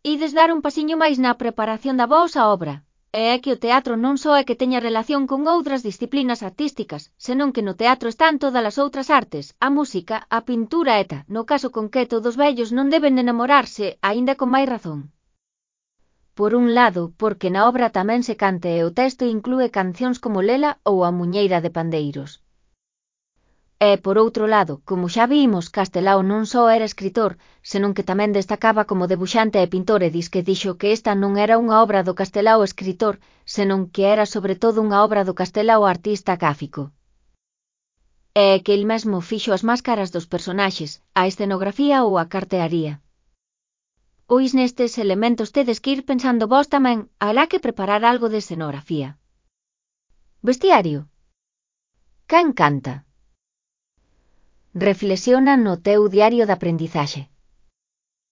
Ides dar un pasiño máis na preparación da vosa obra. E é que o teatro non só é que teña relación con outras disciplinas artísticas, senón que no teatro están todas as outras artes, a música, a pintura eta, no caso concreto dos vellos non deben enamorarse, aínda con máis razón. Por un lado, porque na obra tamén se cante e o texto inclúe cancións como Lela ou A muñeira de Pandeiros. E, por outro lado, como xa vimos, Castelao non só era escritor, senón que tamén destacaba como debuxante e pintor e disque dixo que esta non era unha obra do Castelao escritor, senón que era sobre todo unha obra do Castelao artista gráfico. E que el mesmo fixo as máscaras dos personaxes, a escenografía ou a cartearía. Pois nestes elementos tedes que ir pensando vós tamén, alá que preparar algo de escenografía. Vestiario. Quen canta? Reflexiona no teu diario de aprendizaxe.